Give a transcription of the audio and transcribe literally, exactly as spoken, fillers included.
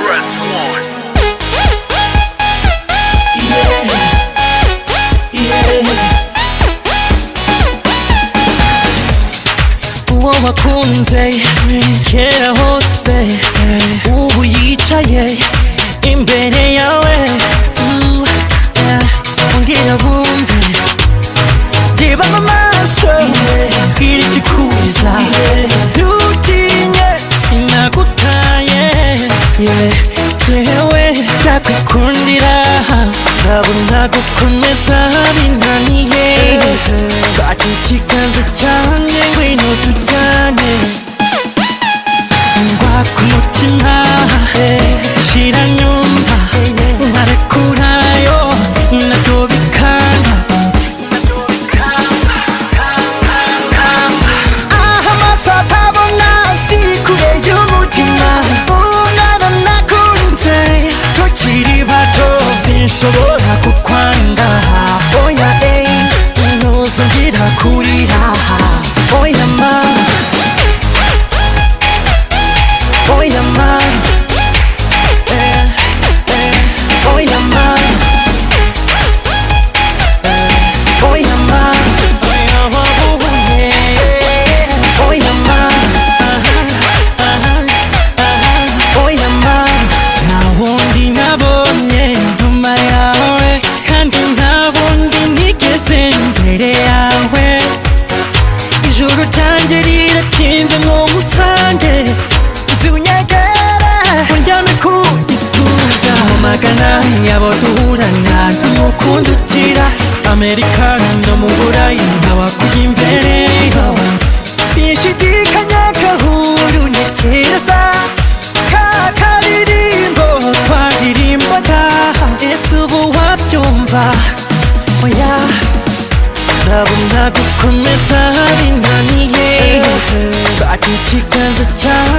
Press one. Uwo wakunze kera hose ubu yicaye imbere yawe, ongera bumve, reba mu maso, bwira ikikuza, ntutinye sinagutaye, yewe ndakwikundira, ndabona gukomeza binaniye, fata ikiganza cyanjye ngwino tujyane, ngwa ku mutima shira nyumva, nkarekurayo nabyo bikanga, aha amaso atabona si kure y'umutima, umwana nakunze tukiri bato, sinshobora kukwanga, oya ey ntuzongera kurira, oya ma, oya ma, eh, eh, oya ma, eh, oya ma, oya ma, yeah, oya ma, oya ma, nta wundi nabonye nyuma yawe, kandi nta wundi nigeze imbere yawe, ijuru ryanjye riratinze nk'umusange, nzi unyegere unjyane ku gituza, mu magana yabo duhurana n'umukundo utira, Amerika no mu Burayi ntawakuye imbere, sinshidikanya gahuru ntekereza ka karirimbo twaririmbaga, ese ubu wabyumva, oya ndabona gukomeza binaniye, fata ikiganza cyawe